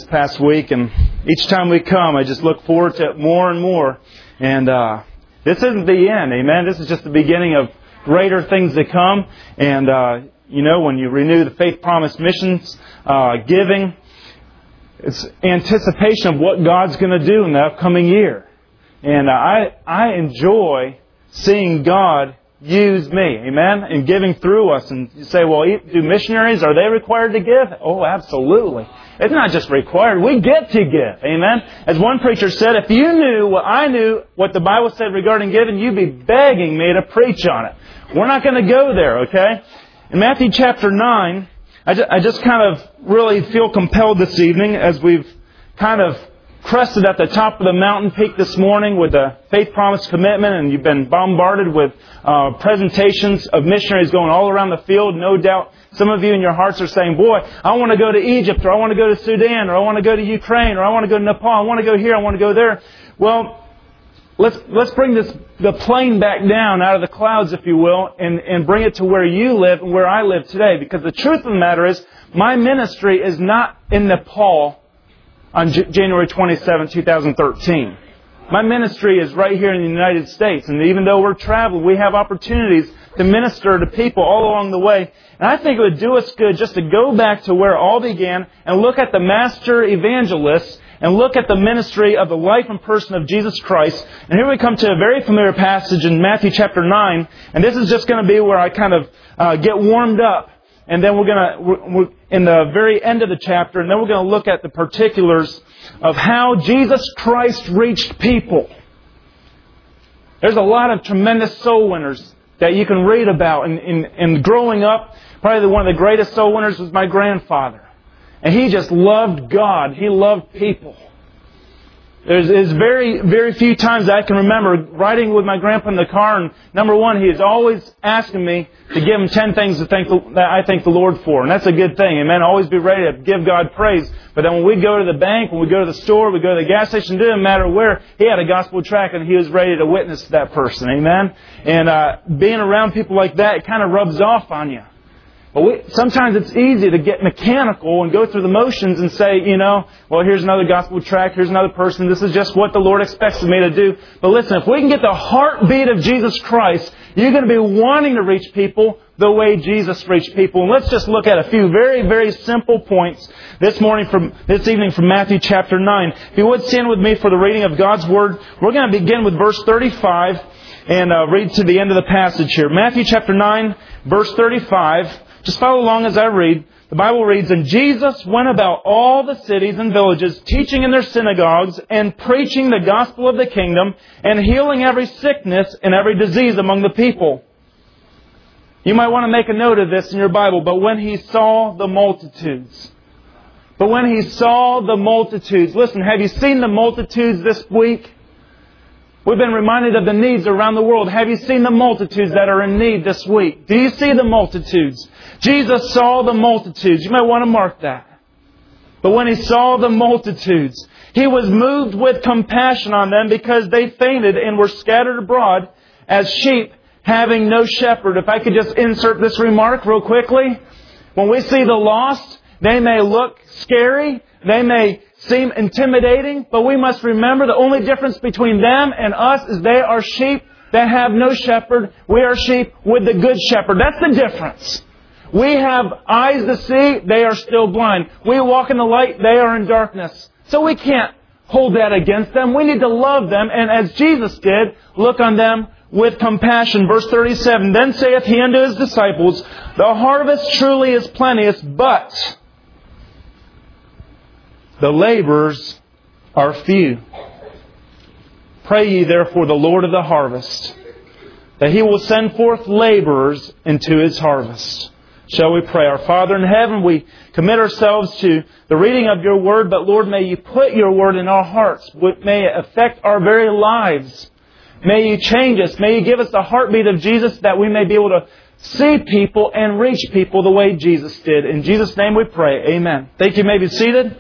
past week, and each time we come, I just look forward to it more and more. And this isn't the end, amen? This is just the beginning of greater things to come. And, when you renew the Faith Promise Missions giving, it's anticipation of what God's going to do in the upcoming year. And I enjoy seeing God use me, amen, and giving through us. And you say, well, do missionaries, are they required to give? Oh, absolutely. It's not just required. We get to give, amen. As one preacher said, if you knew what I knew, what the Bible said regarding giving, you'd be begging me to preach on it. We're not going to go there, okay? In Matthew chapter 9, I just kind of really feel compelled this evening as we've kind of crested at the top of the mountain peak this morning with the Faith Promise Commitment, and you've been bombarded with presentations of missionaries going all around the field. No doubt some of you in your hearts are saying, boy, I want to go to Egypt, or I want to go to Sudan, or I want to go to Ukraine, or I want to go to Nepal, I want to go here, I want to go there. Well, let's bring the plane back down out of the clouds, if you will, and bring it to where you live and where I live today. Because the truth of the matter is, my ministry is not in Nepal on January 27, 2013. My ministry is right here in the United States. And even though we're traveling, we have opportunities to minister to people all along the way. And I think it would do us good just to go back to where it all began and look at the master evangelists and look at the ministry of the life and person of Jesus Christ. And here we come to a very familiar passage in Matthew chapter 9. And this is just going to be where I kind of get warmed up. And then we're in the very end of the chapter, and then we're going to look at the particulars of how Jesus Christ reached people. There's a lot of tremendous soul winners that you can read about. And growing up, probably one of the greatest soul winners was my grandfather. And he just loved God. He loved people. There's very, very few times I can remember riding with my grandpa in the car, and number one, he is always asking me to give him 10 things that I thank the Lord for. And that's a good thing. Amen. Always be ready to give God praise. But then when we go to the bank, when we go to the store, we go to the gas station, it didn't matter where, he had a gospel tract and he was ready to witness to that person. Amen. And being around people like that, it kind of rubs off on you. But sometimes it's easy to get mechanical and go through the motions and say, well, here's another gospel tract, here's another person, this is just what the Lord expects of me to do. But listen, if we can get the heartbeat of Jesus Christ, you're going to be wanting to reach people the way Jesus reached people. And let's just look at a few very, very simple points this evening from Matthew chapter 9. If you would stand with me for the reading of God's Word, we're going to begin with verse 35 and read to the end of the passage here. Matthew chapter 9, verse 35. Just follow along as I read. The Bible reads, "And Jesus went about all the cities and villages, teaching in their synagogues and preaching the gospel of the kingdom and healing every sickness and every disease among the people." You might want to make a note of this in your Bible. But when He saw the multitudes. Listen, have you seen the multitudes this week? We've been reminded of the needs around the world. Have you seen the multitudes that are in need this week? Do you see the multitudes? Jesus saw the multitudes. You might want to mark that. But when He saw the multitudes, He was moved with compassion on them because they fainted and were scattered abroad as sheep having no shepherd. If I could just insert this remark real quickly. When we see the lost, they may look scary. They may seem intimidating, but we must remember the only difference between them and us is they are sheep that have no shepherd. We are sheep with the good shepherd. That's the difference. We have eyes to see, they are still blind. We walk in the light, they are in darkness. So we can't hold that against them. We need to love them, and as Jesus did, look on them with compassion. Verse 37, "Then saith He unto His disciples, The harvest truly is plenteous, but the laborers are few. Pray ye therefore the Lord of the harvest, that He will send forth laborers into His harvest." Shall we pray? Our Father in heaven, we commit ourselves to the reading of Your Word, but Lord, may You put Your Word in our hearts. May it affect our very lives. May You change us. May You give us the heartbeat of Jesus that we may be able to see people and reach people the way Jesus did. In Jesus' name we pray. Amen. Thank you. You may be seated.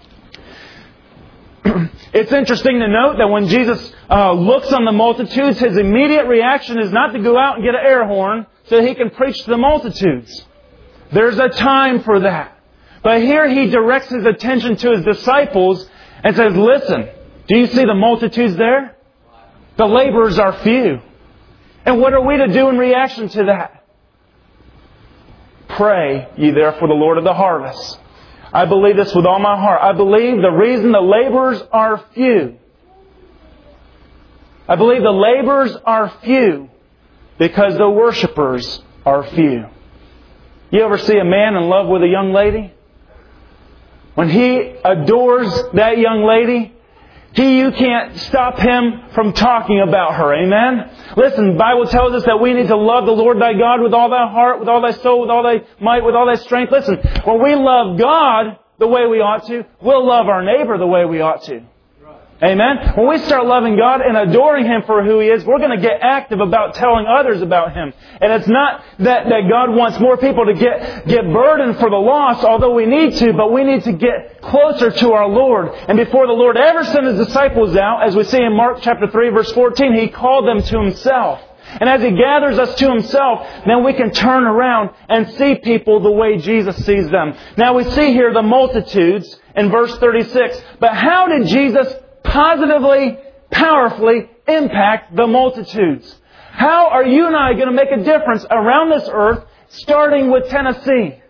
It's interesting to note that when Jesus looks on the multitudes, His immediate reaction is not to go out and get an air horn so He can preach to the multitudes. There's a time for that. But here He directs His attention to His disciples and says, listen, do you see the multitudes there? The laborers are few. And what are we to do in reaction to that? Pray ye therefore the Lord of the harvest. I believe this with all my heart. I believe the reason the laborers are few. I believe the laborers are few because the worshipers are few. You ever see a man in love with a young lady? When he adores that young lady, you can't stop him from talking about her. Amen? Listen, the Bible tells us that we need to love the Lord thy God with all thy heart, with all thy soul, with all thy might, with all thy strength. Listen, when we love God the way we ought to, we'll love our neighbor the way we ought to. Amen? When we start loving God and adoring Him for who He is, we're going to get active about telling others about Him. And it's not that God wants more people to get burdened for the lost, although we need to, but we need to get closer to our Lord. And before the Lord ever sent His disciples out, as we see in Mark chapter 3, verse 14, He called them to Himself. And as He gathers us to Himself, then we can turn around and see people the way Jesus sees them. Now we see here the multitudes in verse 36. But how did Jesus positively, powerfully impact the multitudes? How are you and I going to make a difference around this earth, starting with Tennessee?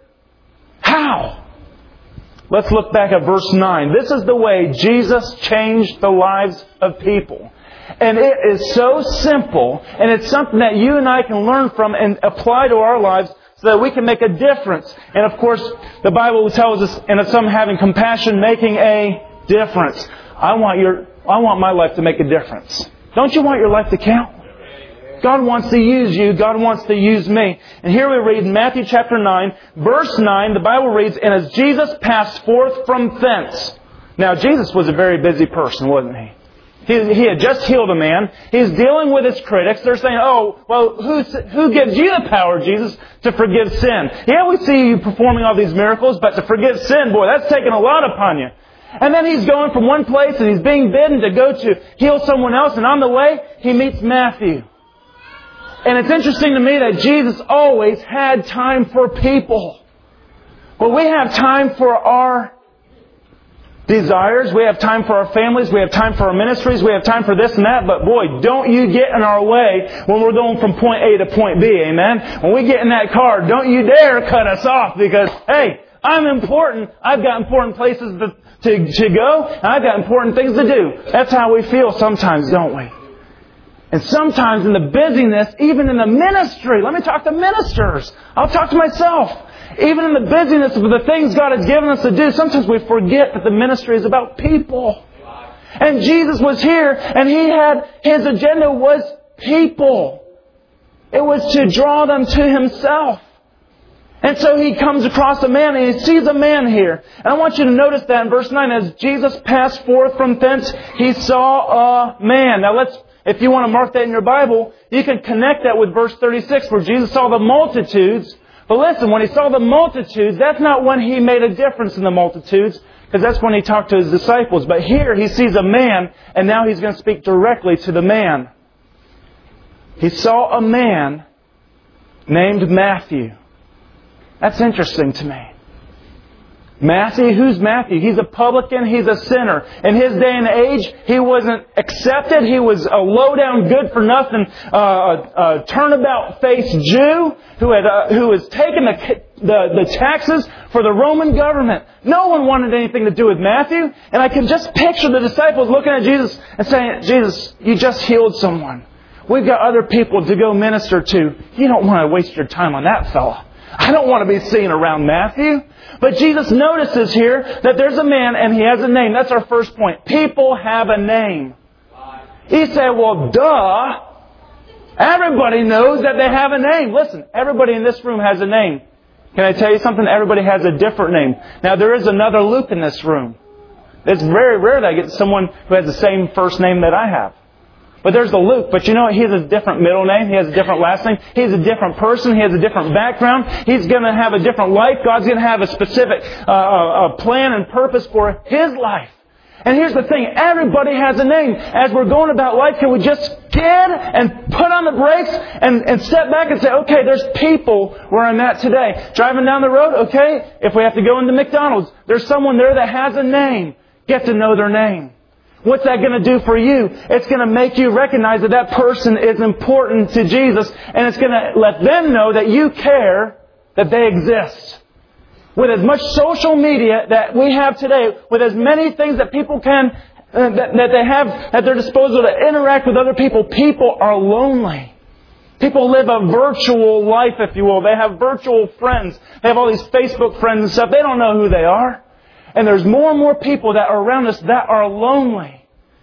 How? Let's look back at verse 9. This is the way Jesus changed the lives of people. And it is so simple, and it's something that you and I can learn from and apply to our lives so that we can make a difference. And of course, the Bible tells us, and it's some having compassion, making a difference. I want my life to make a difference. Don't you want your life to count? God wants to use you. God wants to use me. And here we read in Matthew chapter 9, verse 9, the Bible reads, and as Jesus passed forth from thence. Now, Jesus was a very busy person, wasn't he? He had just healed a man. He's dealing with his critics. They're saying, oh, well, who gives you the power, Jesus, to forgive sin? Yeah, we see you performing all these miracles, but to forgive sin, boy, that's taken a lot upon you. And then he's going from one place and he's being bidden to go to heal someone else. And on the way, he meets Matthew. And it's interesting to me that Jesus always had time for people. Well, we have time for our desires. We have time for our families. We have time for our ministries. We have time for this and that. But boy, don't you get in our way when we're going from point A to point B. Amen? When we get in that car, don't you dare cut us off because, hey, I'm important. I've got important places to go, and I've got important things to do. That's how we feel sometimes, don't we? And sometimes in the busyness, even in the ministry, let me talk to ministers. I'll talk to myself. Even in the busyness of the things God has given us to do, sometimes we forget that the ministry is about people. And Jesus was here, and His agenda was people. It was to draw them to Himself. And so He comes across a man and He sees a man here. And I want you to notice that in verse 9, as Jesus passed forth from thence, He saw a man. Now if you want to mark that in your Bible, you can connect that with verse 36 where Jesus saw the multitudes. But listen, when He saw the multitudes, that's not when He made a difference in the multitudes, because that's when He talked to His disciples. But here He sees a man, and now He's going to speak directly to the man. He saw a man named Matthew. That's interesting to me. Matthew, who's Matthew? He's a publican, he's a sinner. In his day and age, he wasn't accepted. He was a low-down, good-for-nothing, turnabout-faced Jew who was taking the taxes for the Roman government. No one wanted anything to do with Matthew. And I can just picture the disciples looking at Jesus and saying, Jesus, you just healed someone. We've got other people to go minister to. You don't want to waste your time on that fella. I don't want to be seen around Matthew. But Jesus notices here that there's a man and he has a name. That's our first point. People have a name. He said, well, duh. Everybody knows that they have a name. Listen, everybody in this room has a name. Can I tell you something? Everybody has a different name. Now, there is another Luke in this room. It's very rare that I get someone who has the same first name that I have. But there's the Luke. But you know what? He has a different middle name. He has a different last name. He's a different person. He has a different background. He's going to have a different life. God's going to have a specific plan and purpose for his life. And here's the thing, everybody has a name. As we're going about life, can we just get and put on the brakes and step back and say, okay, there's people where I'm at today. Driving down the road, okay, if we have to go into McDonald's, there's someone there that has a name. Get to know their name. What's that going to do for you? It's going to make you recognize that that person is important to Jesus, and it's going to let them know that you care, that they exist. With as much social media that we have today, with as many things that people can, that they have at their disposal to interact with other people, people are lonely. People live a virtual life, if you will. They have virtual friends. They have all these Facebook friends and stuff. They don't know who they are. And there's more and more people that are around us that are lonely.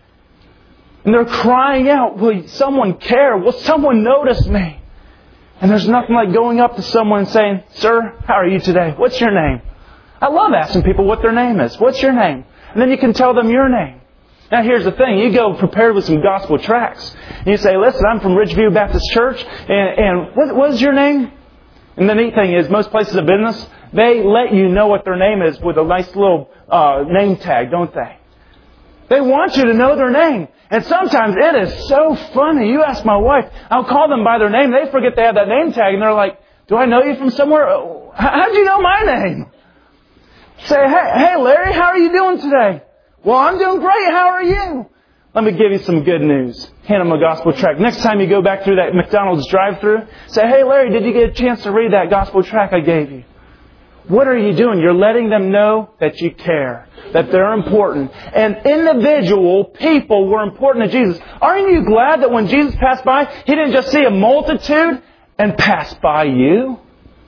And they're crying out, will someone care? Will someone notice me? And there's nothing like going up to someone and saying, sir, how are you today? What's your name? I love asking people what their name is. What's your name? And then you can tell them your name. Now here's the thing. You go prepared with some gospel tracts. And you say, listen, I'm from Ridgeview Baptist Church. And what is your name? And the neat thing is, most places of business, they let you know what their name is with a nice little name tag, don't they? They want you to know their name. And sometimes it is so funny. You ask my wife, I'll call them by their name. They forget they have that name tag. And they're like, do I know you from somewhere? How'd you know my name? Say, hey Larry, how are you doing today? Well, I'm doing great. How are you? Let me give you some good news. Hand them a gospel tract. Next time you go back through that McDonald's drive-thru, say, hey Larry, did you get a chance to read that gospel tract I gave you? What are you doing? You're letting them know that you care, that they're important. And individual people were important to Jesus. Aren't you glad that when Jesus passed by, He didn't just see a multitude and pass by you?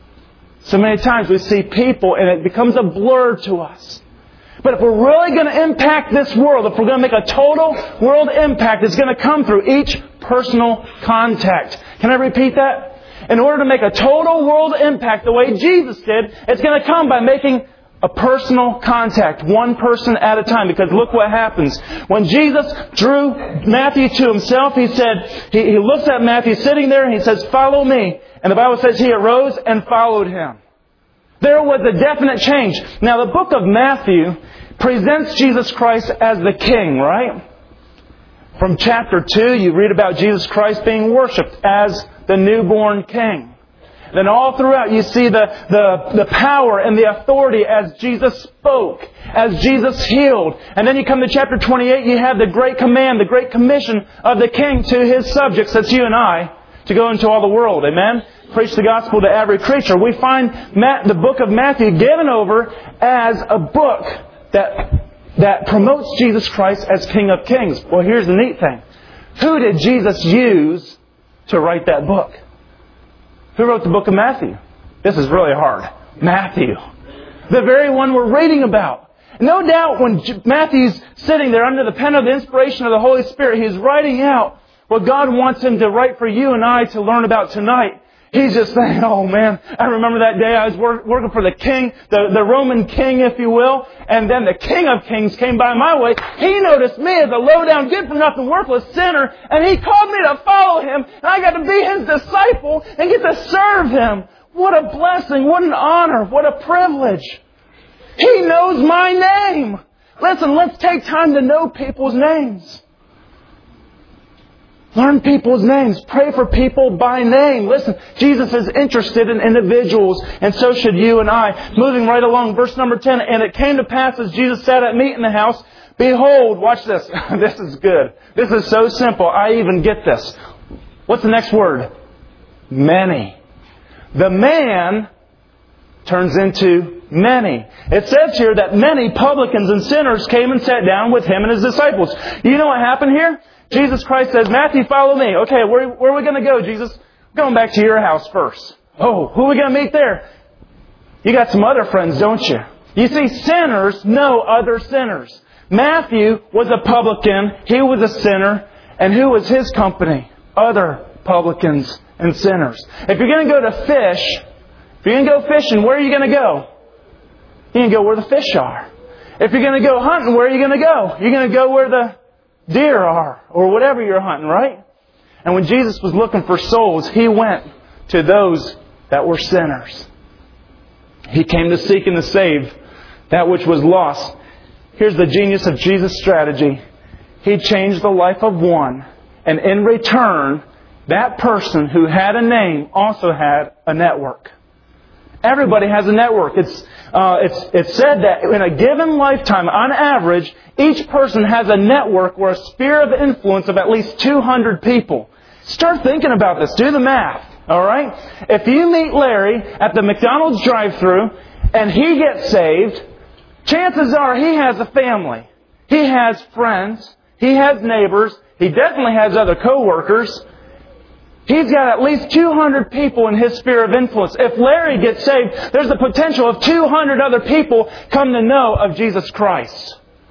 So many times we see people and it becomes a blur to us. But if we're really going to impact this world, if we're going to make a total world impact, it's going to come through each personal contact. Can I repeat that? In order to make a total world impact the way Jesus did, it's going to come by making a personal contact, one person at a time. Because look what happens. When Jesus drew Matthew to Himself, He said, He looks at Matthew sitting there and He says, follow me. And the Bible says He arose and followed Him. There was a definite change. Now the book of Matthew presents Jesus Christ as the King, right? From chapter 2, you read about Jesus Christ being worshipped as the newborn King. Then all throughout you see the power and the authority as Jesus spoke, as Jesus healed. And then you come to chapter 28, you have the great command, the great commission of the King to His subjects, that's you and I, to go into all the world. Amen? Preach the gospel to every creature. We find the book of Matthew given over as a book that promotes Jesus Christ as King of Kings. Well, here's the neat thing. Who did Jesus use to write that book? Who wrote the book of Matthew? This is really hard. Matthew. The very one we're reading about. No doubt when Matthew's sitting there under the pen of the inspiration of the Holy Spirit, he's writing out what God wants him to write for you and I to learn about tonight. He's just saying, oh man, I remember that day I was working for the king, the Roman king, if you will, and then the King of Kings came by my way. He noticed me as a low-down, good-for-nothing, worthless sinner, and He called me to follow Him, and I got to be His disciple and get to serve Him. What a blessing, what an honor, what a privilege. He knows my name. Listen, let's take time to know people's names. Learn people's names. Pray for people by name. Listen, Jesus is interested in individuals, and so should you and I. Moving right along, verse number 10. And it came to pass as Jesus sat at meat in the house, behold, watch this. This is good. This is so simple. I even get this. What's the next word? Many. The man turns into many. It says here that many publicans and sinners came and sat down with Him and His disciples. You know what happened here? Jesus Christ says, Matthew, follow me. Okay, where are we going to go, Jesus? We're going back to your house first. Oh, who are we going to meet there? You got some other friends, don't you? You see, sinners know other sinners. Matthew was a publican. He was a sinner. And who was his company? Other publicans and sinners. If you're going to go to fish, if you're going to go fishing, where are you going to go? You're going to go where the fish are. If you're going to go hunting, where are you going to go? You're going to go where the deer are, or whatever you're hunting, right? And when Jesus was looking for souls, He went to those that were sinners. He came to seek and to save that which was lost. Here's the genius of Jesus' strategy. He changed the life of one, and in return, that person who had a name also had a network. Everybody has a network. It's said that in a given lifetime, on average, each person has a network or a sphere of influence of at least 200 people. Start thinking about this. Do the math. All right? If you meet Larry at the McDonald's drive-thru and he gets saved, chances are he has a family. He has friends. He has neighbors. He definitely has other co-workers. He's got at least 200 people in his sphere of influence. If Larry gets saved, there's the potential of 200 other people come to know of Jesus Christ.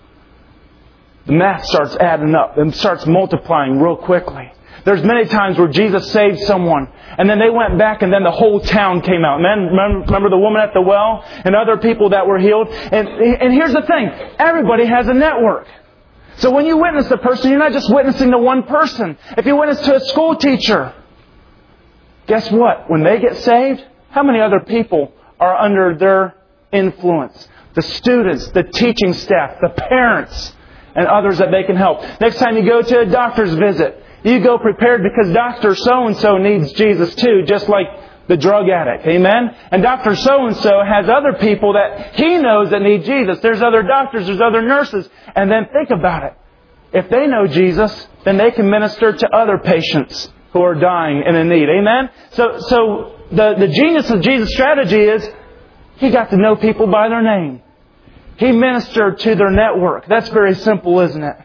The math starts adding up and starts multiplying real quickly. There's many times where Jesus saved someone, and then they went back, and then the whole town came out. Man, remember the woman at the well and other people that were healed? And here's the thing. Everybody has a network. So when you witness a person, you're not just witnessing to one person. If you witness to a school teacher, guess what? When they get saved, how many other people are under their influence? The students, the teaching staff, the parents, and others that they can help. Next time you go to a doctor's visit, you go prepared because Dr. So-and-so needs Jesus too, just like the drug addict. Amen? And Dr. So-and-so has other people that he knows that need Jesus. There's other doctors, there's other nurses. And then think about it. If they know Jesus, then they can minister to other patients who are dying and in need. Amen? So the genius of Jesus' strategy is He got to know people by their name. He ministered to their network. That's very simple, isn't it?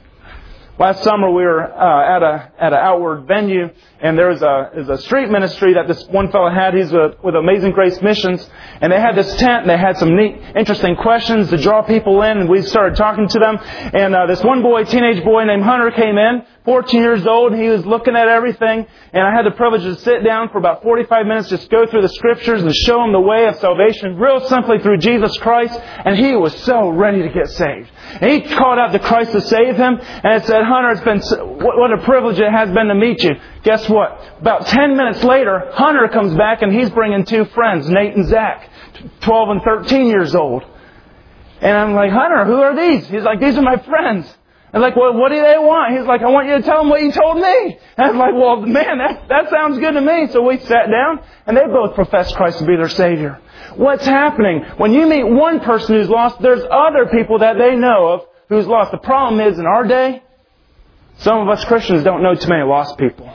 Last summer we were at an outward venue, and there's a street ministry that this one fellow had. He's with Amazing Grace Missions, and they had this tent, and they had some neat, interesting questions to draw people in, and we started talking to them. And this one boy, teenage boy named Hunter, came in, 14 years old, and he was looking at everything, and I had the privilege to sit down for about 45 minutes, just go through the Scriptures and show him the way of salvation, real simply through Jesus Christ, and he was so ready to get saved. And he called out to Christ to save him, and it said, Hunter, it's been what a privilege it has been to meet you. Guess what? About 10 minutes later, Hunter comes back, and he's bringing two friends, Nate and Zach, 12 and 13 years old. And I'm like, Hunter, who are these? He's like, these are my friends. I'm like, well, what do they want? He's like, I want you to tell them what you told me. And I'm like, well, man, that sounds good to me. So we sat down, and they both professed Christ to be their Savior. What's happening? When you meet one person who's lost, there's other people that they know of who's lost. The problem is, in our day, some of us Christians don't know too many lost people.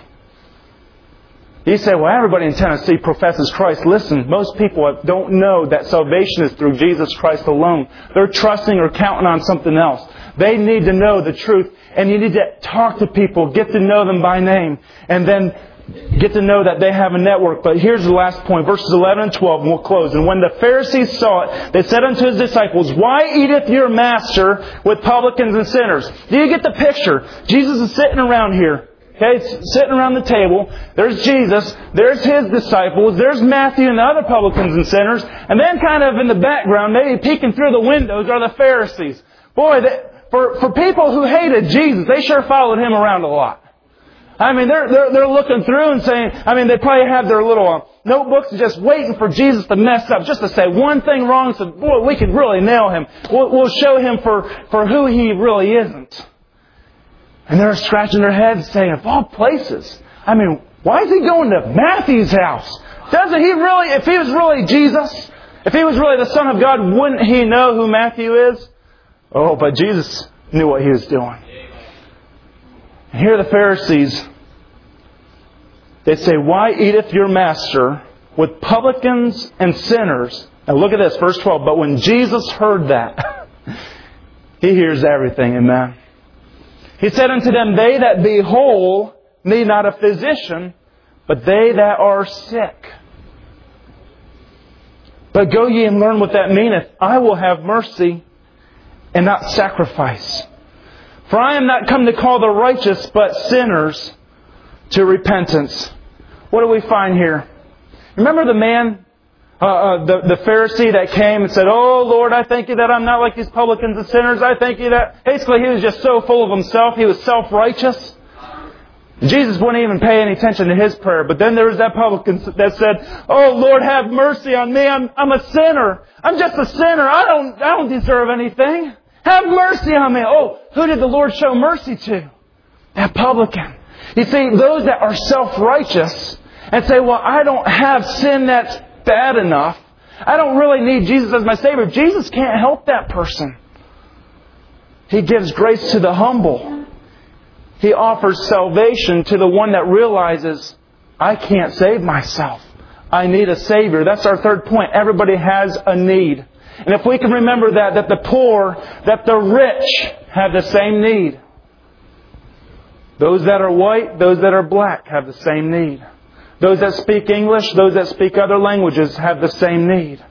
You say, well, everybody in Tennessee professes Christ. Listen, most people don't know that salvation is through Jesus Christ alone. They're trusting or counting on something else. They need to know the truth. And you need to talk to people, get to know them by name, and then get to know that they have a network. But here's the last point, verses 11 and 12, and we'll close. And when the Pharisees saw it, they said unto His disciples, Why eateth your master with publicans and sinners? Do you get the picture? Jesus is sitting around here. Okay, sitting around the table. There's Jesus. There's His disciples. There's Matthew and the other publicans and sinners. And then kind of in the background, maybe peeking through the windows, are the Pharisees. Boy, for people who hated Jesus, they sure followed Him around a lot. I mean, they're looking through and saying, I mean, they probably have their little notebooks just waiting for Jesus to mess up, just to say one thing wrong, so, boy, we could really nail Him. We'll show Him for who He really isn't. And they're scratching their heads saying, of all places, I mean, why is He going to Matthew's house? Doesn't He really, if He was really Jesus, if He was really the Son of God, wouldn't He know who Matthew is? Oh, but Jesus knew what He was doing. And here are the Pharisees. They say, Why eateth your master with publicans and sinners? Now look at this, verse 12. But when Jesus heard that, He hears everything, amen. He said unto them, They that be whole need not a physician, but they that are sick. But go ye and learn what that meaneth. I will have mercy and not sacrifice. For I am not come to call the righteous, but sinners to repentance. What do we find here? Remember the man, the Pharisee that came and said, Oh Lord, I thank You that I'm not like these publicans and sinners. I thank You that... Basically, he was just so full of himself. He was self-righteous. Jesus wouldn't even pay any attention to his prayer. But then there was that publican that said, Oh Lord, have mercy on me. I'm a sinner. I'm just a sinner. I don't deserve anything. Have mercy on me. Oh, who did the Lord show mercy to? That publican. You see, those that are self-righteous and say, well, I don't have sin that's bad enough. I don't really need Jesus as my Savior. Jesus can't help that person. He gives grace to the humble. He offers salvation to the one that realizes, I can't save myself. I need a Savior. That's our third point. Everybody has a need. And if we can remember that the poor, that the rich have the same need. Those that are white, those that are black have the same need. Those that speak English, those that speak other languages have the same need.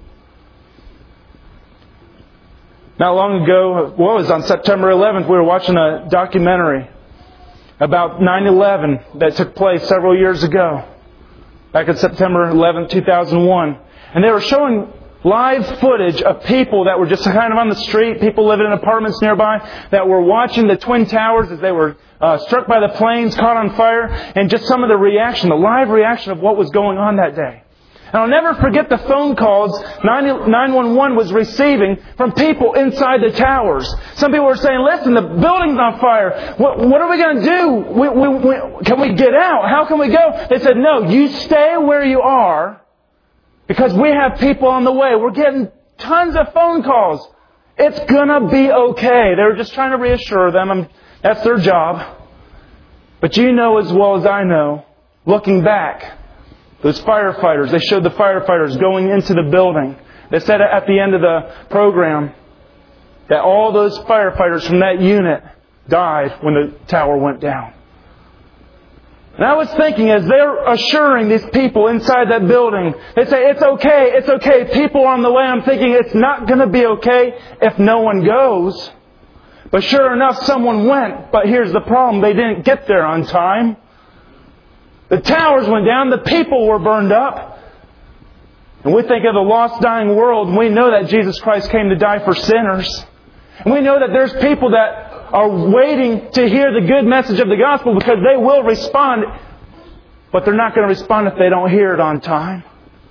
Not long ago, well, it was on September 11th, we were watching a documentary about 9/11 that took place several years ago. Back in September 11th, 2001. And they were showing live footage of people that were just kind of on the street, people living in apartments nearby, that were watching the Twin Towers as they were struck by the planes, caught on fire, and just some of the reaction, the live reaction of what was going on that day. And I'll never forget the phone calls 911 was receiving from people inside the towers. Some people were saying, listen, the building's on fire. What are we going to do? Can we get out? How can we go? They said, no, you stay where you are because we have people on the way. We're getting tons of phone calls. It's going to be okay. They were just trying to reassure them. That's their job. But you know as well as I know, looking back, those firefighters, they showed the firefighters going into the building. They said at the end of the program that all those firefighters from that unit died when the tower went down. And I was thinking, as they're assuring these people inside that building, they say, it's okay, people are on the way. I'm thinking, it's not going to be okay if no one goes. But sure enough, someone went. But here's the problem, they didn't get there on time. The towers went down, the people were burned up. And we think of the lost, dying world, and we know that Jesus Christ came to die for sinners. And we know that there's people that are waiting to hear the good message of the gospel because they will respond, but they're not going to respond if they don't hear it on time.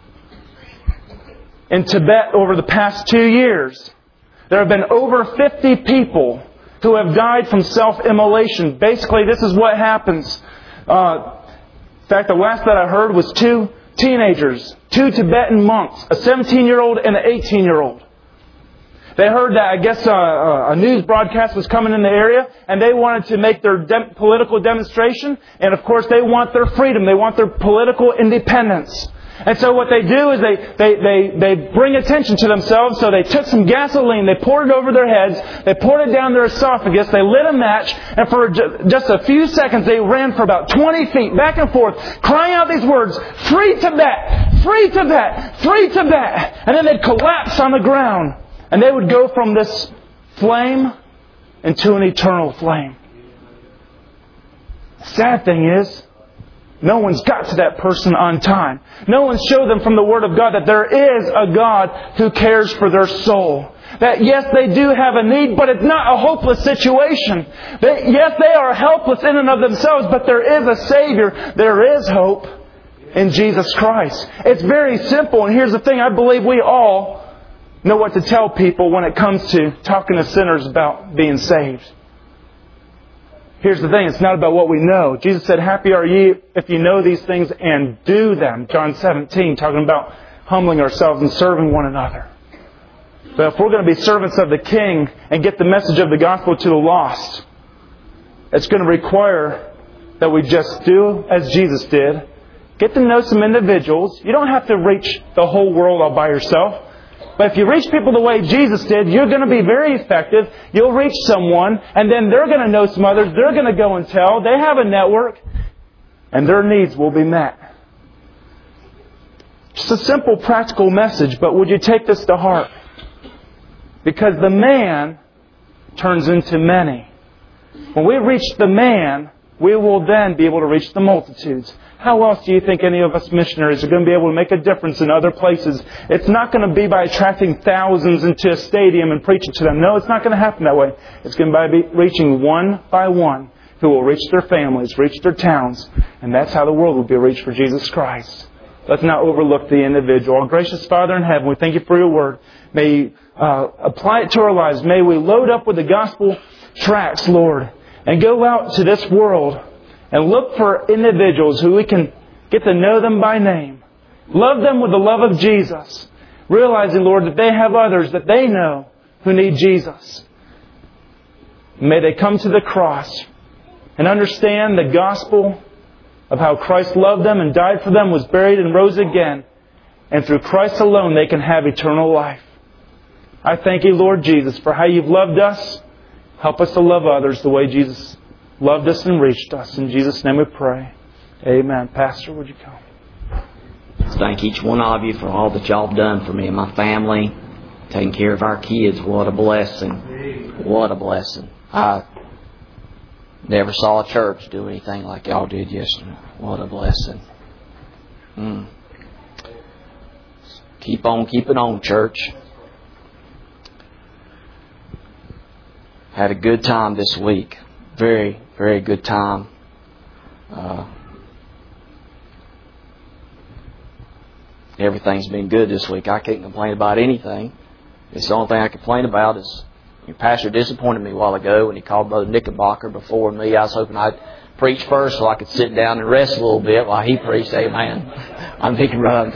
In Tibet, over the past 2 years, there have been over 50 people who have died from self-immolation. Basically, this is what happens. In fact, the last that I heard was 2 teenagers, 2 Tibetan monks, a 17-year-old and an 18-year-old. They heard that, I guess, a news broadcast was coming in the area, and they wanted to make their political demonstration. And of course, they want their freedom. They want their political independence. And so what they do is they bring attention to themselves. So they took some gasoline, they poured it over their heads, they poured it down their esophagus, they lit a match, and for just a few seconds they ran for about 20 feet back and forth, crying out these words, "Free Tibet! Free Tibet! Free Tibet!" And then they'd collapse on the ground. And they would go from this flame into an eternal flame. The sad thing is, no one's got to that person on time. No one's showed them from the Word of God that there is a God who cares for their soul. That yes, they do have a need, but it's not a hopeless situation. Yes, they are helpless in and of themselves, but there is a Savior. There is hope in Jesus Christ. It's very simple, and here's the thing. I believe we all know what to tell people when it comes to talking to sinners about being saved. Here's the thing, it's not about what we know. Jesus said, happy are ye if you know these things and do them. John 17, talking about humbling ourselves and serving one another. But if we're going to be servants of the King and get the message of the gospel to the lost, it's going to require that we just do as Jesus did. Get to know some individuals. You don't have to reach the whole world all by yourself. But if you reach people the way Jesus did, you're going to be very effective. You'll reach someone, and then they're going to know some others. They're going to go and tell. They have a network, and their needs will be met. Just a simple, practical message, but would you take this to heart? Because the man turns into many. When we reach the man, we will then be able to reach the multitudes. How else do you think any of us missionaries are going to be able to make a difference in other places? It's not going to be by attracting thousands into a stadium and preaching to them. No, it's not going to happen that way. It's going to be reaching one by one who will reach their families, reach their towns. And that's how the world will be reached for Jesus Christ. Let's not overlook the individual. Our gracious Father in heaven, we thank You for Your Word. May You apply it to our lives. May we load up with the gospel tracts, Lord, and go out to this world and look for individuals who we can get to know them by name. Love them with the love of Jesus. Realizing, Lord, that they have others that they know who need Jesus. May they come to the cross and understand the gospel of how Christ loved them and died for them, was buried and rose again. And through Christ alone they can have eternal life. I thank You, Lord Jesus, for how You've loved us. Help us to love others the way Jesus loved us and reached us. In Jesus' name we pray. Amen. Pastor, would you come? Thank each one of you for all that y'all have done for me and my family. Taking care of our kids. What a blessing. What a blessing. I never saw a church do anything like y'all did yesterday. What a blessing. Keep on keeping on, church. Had a good time this week. Very, very good time. Everything's been good this week. I can't complain about anything. The only thing I complain about is your pastor disappointed me a while ago when he called Brother Knickerbocker before me. I was hoping I'd preach first so I could sit down and rest a little bit while he preached. Amen. I'm thinking right.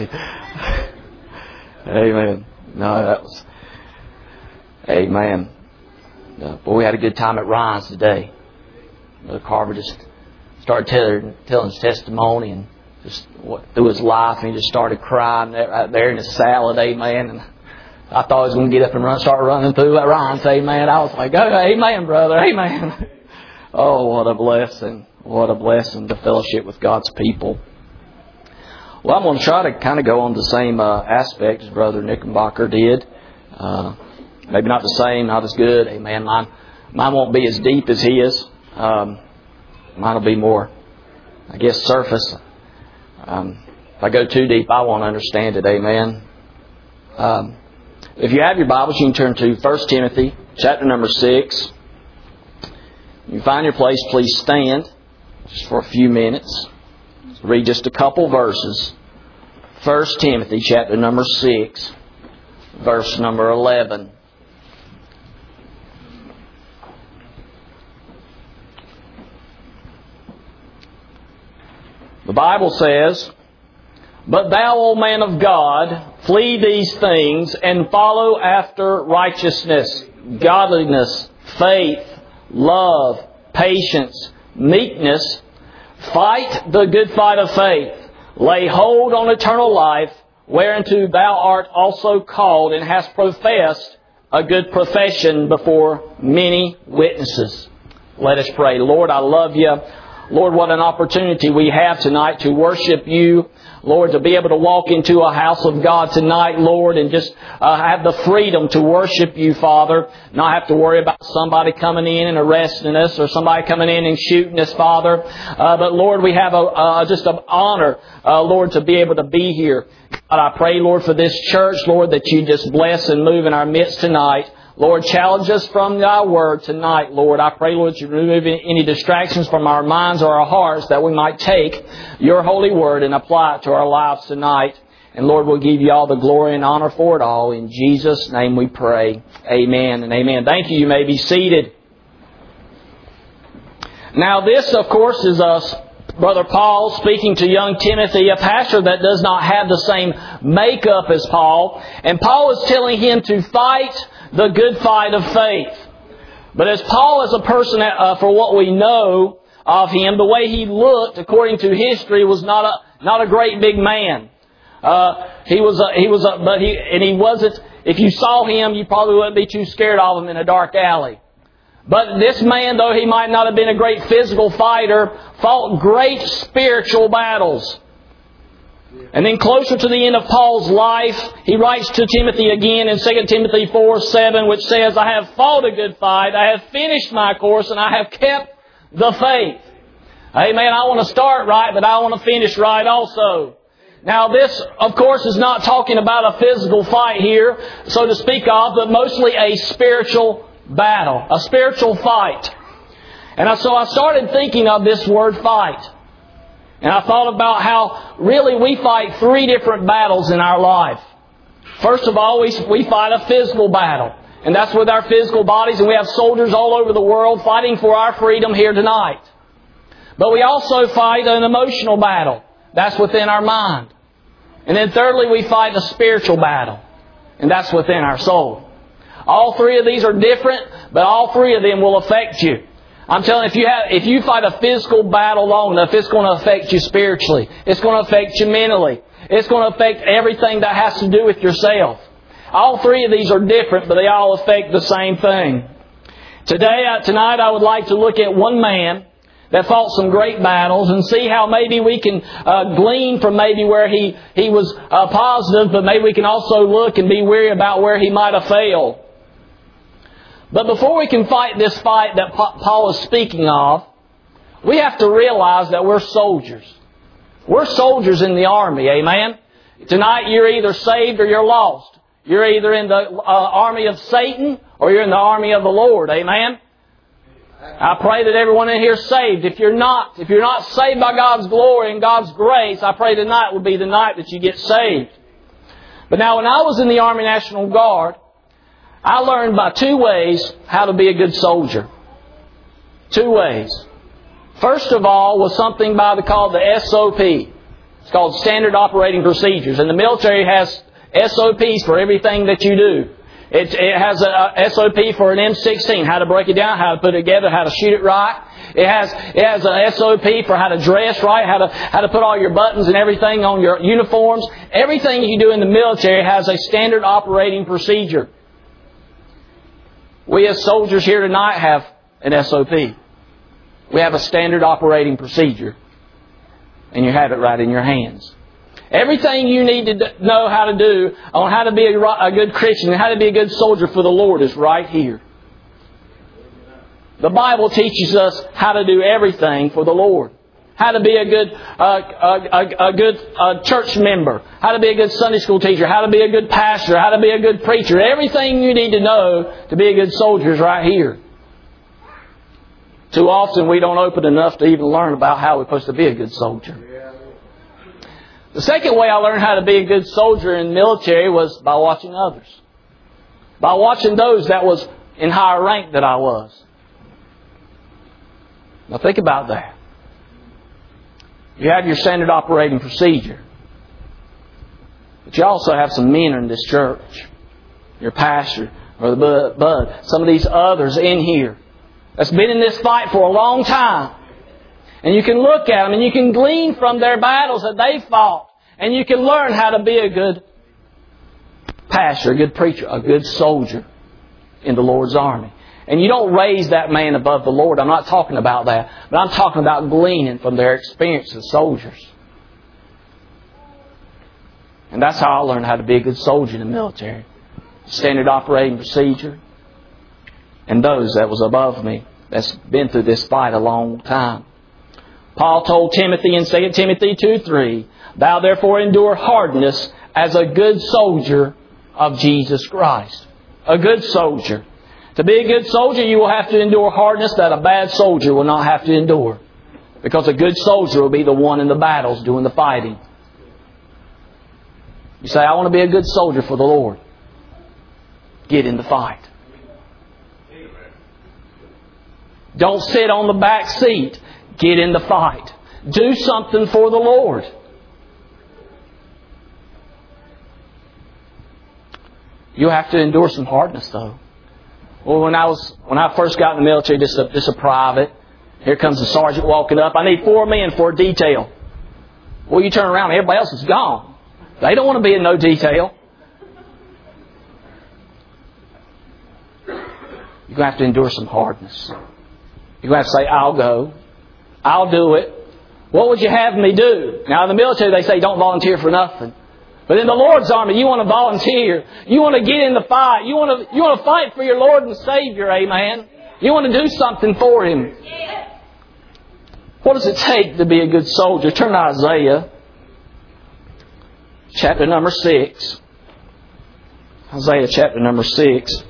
Amen. No, that was... Amen. Boy, we had a good time at Ryan's today. Brother Carver just started telling his testimony and just through his life, and he just started crying right there in his salad, amen. And I thought he was going to get up and start running through that Ryan's, amen. I was like, oh, amen, brother, amen. Oh, what a blessing. What a blessing to fellowship with God's people. Well, I'm going to try to kind of go on the same aspect as Brother Knickerbocker did. Maybe not the same, not as good, amen. Mine won't be as deep as his. Mine will be more, I guess, surface. If I go too deep, I won't understand it. Amen. If you have your Bibles, you can turn to 1 Timothy chapter number 6. You find your place, please stand just for a few minutes. Read just a couple verses. 1 Timothy chapter number 6, verse number 11. The Bible says, "But thou, O man of God, flee these things and follow after righteousness, godliness, faith, love, patience, meekness. Fight the good fight of faith. Lay hold on eternal life, whereunto thou art also called and hast professed a good profession before many witnesses." Let us pray. Lord, I love You. Lord, what an opportunity we have tonight to worship You. Lord, to be able to walk into a house of God tonight, Lord, and just have the freedom to worship You, Father. Not have to worry about somebody coming in and arresting us or somebody coming in and shooting us, Father. But Lord, we have just an honor, Lord, to be able to be here. God, I pray, Lord, for this church, Lord, that You just bless and move in our midst tonight. Lord, challenge us from Thy Word tonight, Lord. I pray, Lord, that You remove any distractions from our minds or our hearts, that we might take Your holy Word and apply it to our lives tonight. And Lord, we'll give You all the glory and honor for it all. In Jesus' name we pray. Amen and amen. Thank you. You may be seated. Now this, of course, is Brother Paul speaking to young Timothy, a pastor that does not have the same makeup as Paul. And Paul is telling him to fight the good fight of faith. But as Paul is a person, for what we know of him, the way he looked, according to history, was not a great big man. He wasn't. If you saw him, you probably wouldn't be too scared of him in a dark alley. But this man, though he might not have been a great physical fighter, fought great spiritual battles. And then closer to the end of Paul's life, he writes to Timothy again in 2 Timothy 4:7, which says, "I have fought a good fight, I have finished my course, and I have kept the faith." Amen. I want to start right, but I want to finish right also. Now this, of course, is not talking about a physical fight here, so to speak of, but mostly a spiritual battle, a spiritual fight. And so I started thinking of this word fight. And I thought about how really we fight 3 different battles in our life. First of all, we fight a physical battle. And that's with our physical bodies. And we have soldiers all over the world fighting for our freedom here tonight. But we also fight an emotional battle. That's within our mind. And then thirdly, we fight a spiritual battle. And that's within our soul. All 3 of these are different, but all 3 of them will affect you. I'm telling you, if you fight a physical battle long enough, it's going to affect you spiritually. It's going to affect you mentally. It's going to affect everything that has to do with yourself. All 3 of these are different, but they all affect the same thing. Tonight I would like to look at one man that fought some great battles and see how maybe we can glean from maybe where he was positive, but maybe we can also look and be wary about where he might have failed. But before we can fight this fight that Paul is speaking of, we have to realize that we're soldiers. We're soldiers in the army, amen? Tonight you're either saved or you're lost. You're either in the army of Satan or you're in the army of the Lord, amen? I pray that everyone in here is saved. If you're not saved by God's glory and God's grace, I pray tonight will be the night that you get saved. But now when I was in the Army National Guard, I learned by 2 ways how to be a good soldier. 2 ways. First of all was something called the SOP. It's called Standard Operating Procedures. And the military has SOPs for everything that you do. It has a SOP for an M16, how to break it down, how to put it together, how to shoot it right. It has a SOP for how to dress right, how to put all your buttons and everything on your uniforms. Everything you do in the military has a standard operating procedure. We as soldiers here tonight have an SOP. We have a standard operating procedure. And you have it right in your hands. Everything you need to know how to do on how to be a good Christian and how to be a good soldier for the Lord is right here. The Bible teaches us how to do everything for the Lord. How to be a good church member. How to be a good Sunday school teacher. How to be a good pastor. How to be a good preacher. Everything you need to know to be a good soldier is right here. Too often we don't open enough to even learn about how we're supposed to be a good soldier. The second way I learned how to be a good soldier in the military was by watching others. By watching those that was in higher rank than I was. Now think about that. You have your standard operating procedure. But you also have some men in this church. Your pastor or the bud. Some of these others in here that's been in this fight for a long time. And you can look at them and you can glean from their battles that they fought. And you can learn how to be a good pastor, a good preacher, a good soldier in the Lord's army. And you don't raise that man above the Lord. I'm not talking about that. But I'm talking about gleaning from their experience as soldiers. And that's how I learned how to be a good soldier in the military. Standard operating procedure. And those that was above me that's been through this fight a long time. Paul told Timothy in 2 Timothy 2:3, "Thou therefore endure hardness as a good soldier of Jesus Christ." A good soldier. To be a good soldier, you will have to endure hardness that a bad soldier will not have to endure. Because a good soldier will be the one in the battles doing the fighting. You say, I want to be a good soldier for the Lord. Get in the fight. Don't sit on the back seat. Get in the fight. Do something for the Lord. You have to endure some hardness, though. Well, when I first got in the military, just a private. Here comes the sergeant walking up. I need 4 men for a detail. Well, you turn around, everybody else is gone. They don't want to be in no detail. You're going to have to endure some hardness. You're going to have to say, I'll go. I'll do it. What would you have me do? Now, in the military, they say don't volunteer for nothing. But in the Lord's army, you want to volunteer. You want to get in the fight. You want to fight for your Lord and Savior, amen. You want to do something for Him. What does it take to be a good soldier? Turn to Isaiah, chapter number 6. Isaiah chapter number 6.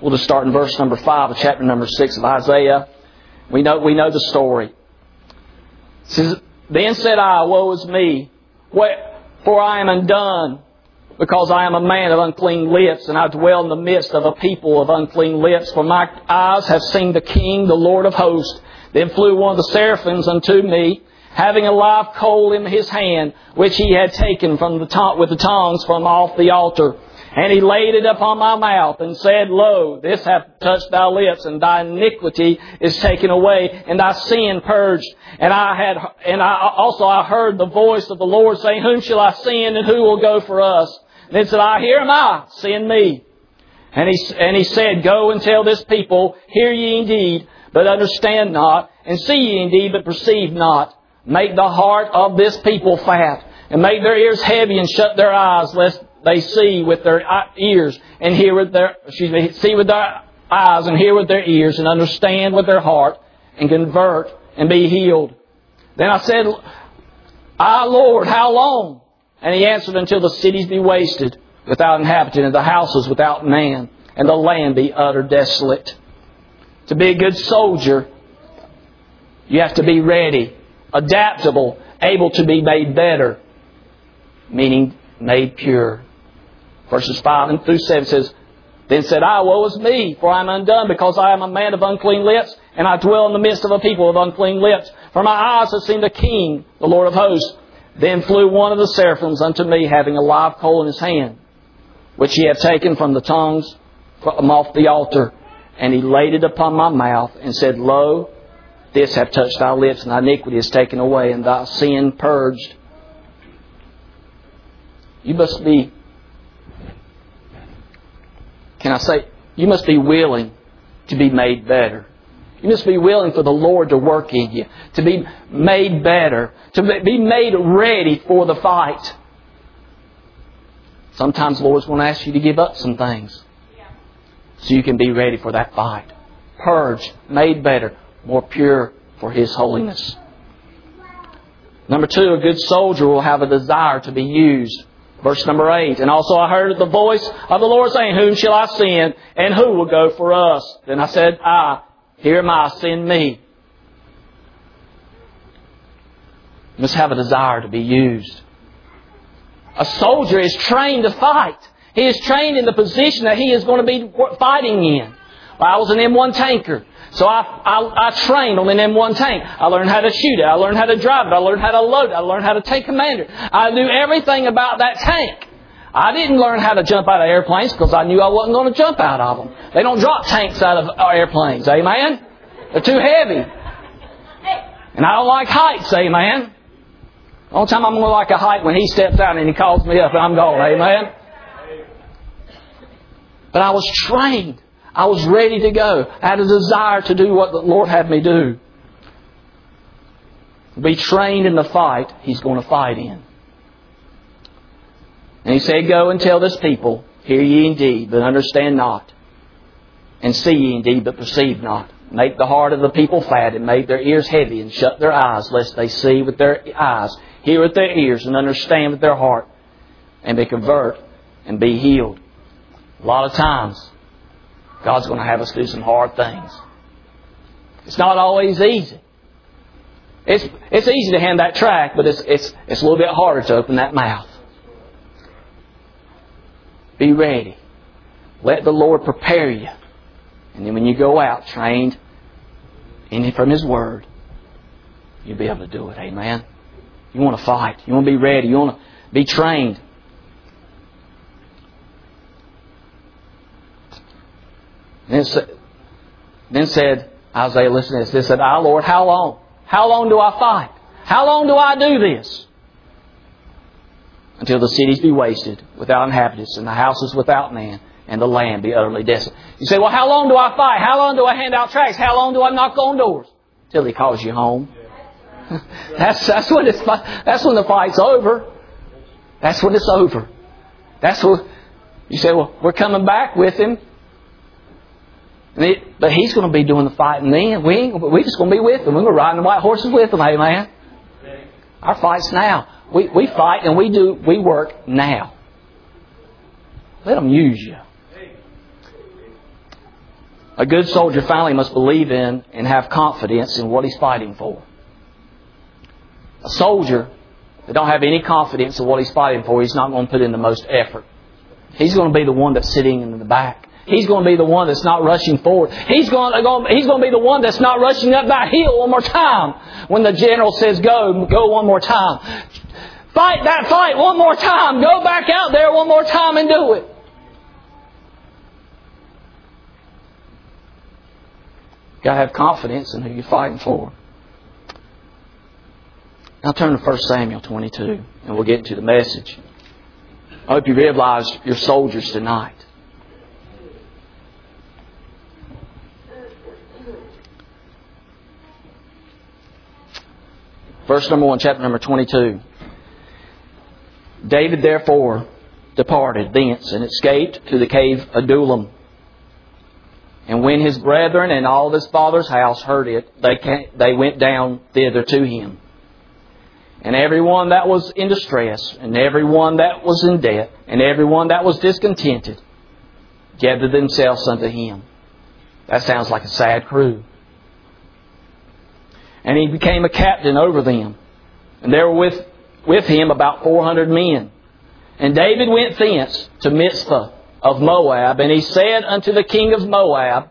We'll just start in verse number 5 of chapter number 6 of Isaiah. We know the story. It says, Then said I, Woe is me, for I am undone, because I am a man of unclean lips, and I dwell in the midst of a people of unclean lips. For my eyes have seen the King, the Lord of hosts. Then flew one of the seraphims unto me, having a live coal in his hand, which he had taken with the tongs from off the altar. And he laid it upon my mouth, and said, Lo, this hath touched thy lips, and thy iniquity is taken away, and thy sin purged. And I heard the voice of the Lord saying, Whom shall I send, and who will go for us? And then said I, Here am I, send me. And he said, Go and tell this people, Hear ye indeed, but understand not, and see ye indeed, but perceive not. Make the heart of this people fat, and make their ears heavy, and shut their eyes, lest they see with their ears and hear with their, see with their eyes and hear with their ears and understand with their heart and convert and be healed. Then I said, Lord, how long? And He answered, Until the cities be wasted without inhabitant, and the houses without man, and the land be utter desolate. To be a good soldier, you have to be ready, adaptable, able to be made better, meaning made pure. Verses 5 through 7 says, Then said I, Woe is me, for I am undone, because I am a man of unclean lips, and I dwell in the midst of a people of unclean lips. For my eyes have seen the King, the Lord of hosts. Then flew one of the seraphims unto me, having a live coal in his hand, which he had taken from the tongs from off the altar. And he laid it upon my mouth, and said, Lo, this hath touched thy lips, and thy iniquity is taken away, and thy sin purged. You must be, you must be willing to be made better. You must be willing for the Lord to work in you, to be made better, to be made ready for the fight. Sometimes the Lord's going to ask you to give up some things so you can be ready for that fight. Purged, made better, more pure for His holiness. Number 2, a good soldier will have a desire to be used. Verse number 8, And also I heard the voice of the Lord saying, Whom shall I send, and who will go for us? Then I said, Here am I, send me. You must have a desire to be used. A soldier is trained to fight. He is trained in the position that he is going to be fighting in. I was an M1 tanker. So I trained on an M1 tank. I learned how to shoot it. I learned how to drive it. I learned how to load it. I learned how to take command it. I knew everything about that tank. I didn't learn how to jump out of airplanes because I knew I wasn't going to jump out of them. They don't drop tanks out of airplanes. Amen? They're too heavy. And I don't like heights. Amen? The only time I'm going to like a height when He steps out and He calls me up and I'm gone. Amen? But I was trained. I was ready to go. I had a desire to do what the Lord had me do. Be trained in the fight He's going to fight in. And He said, Go and tell this people, Hear ye indeed, but understand not. And see ye indeed, but perceive not. Make the heart of the people fat, and make their ears heavy, and shut their eyes, lest they see with their eyes, hear with their ears, and understand with their heart, and be convert, and be healed. A lot of times, God's going to have us do some hard things. It's not always easy. It's easy to hand that tract, but it's a little bit harder to open that mouth. Be ready. Let the Lord prepare you. And then when you go out trained from His Word, you'll be able to do it. Amen. You want to fight. You want to be ready. You want to be trained. Then said Isaiah, listen to this. They said, Lord, how long? How long do I fight? How long do I do this? Until the cities be wasted without inhabitants, and the houses without man, and the land be utterly desolate. You say, well, how long do I fight? How long do I hand out tracts? How long do I knock on doors? Till He calls you home. That's when the fight's over. That's when it's over. That's what you say, well, we're coming back with Him. But He's going to be doing the fighting then. We're just going to be with Him. We're going to ride on the white horses with Him. Amen. Our fight's now. We fight and we work now. Let Him use you. A good soldier finally must believe in and have confidence in what he's fighting for. A soldier that don't have any confidence in what he's fighting for, he's not going to put in the most effort. He's going to be the one that's sitting in the back. He's going to be the one that's not rushing forward. He's going to be the one that's not rushing up that hill one more time. When the general says go one more time. Fight that fight one more time. Go back out there one more time and do it. You've got to have confidence in who you're fighting for. Now turn to 1 Samuel 22 and we'll get into the message. I hope you realize you're soldiers tonight. Verse number 1, chapter number 22. David therefore departed thence and escaped to the cave Adullam. And when his brethren and all his father's house heard it, they went down thither to him. And everyone that was in distress, and everyone that was in debt, and everyone that was discontented, gathered themselves unto him. That sounds like a sad crew. And he became a captain over them. And there were with him about 400 men. And David went thence to Mizpah of Moab, and he said unto the king of Moab,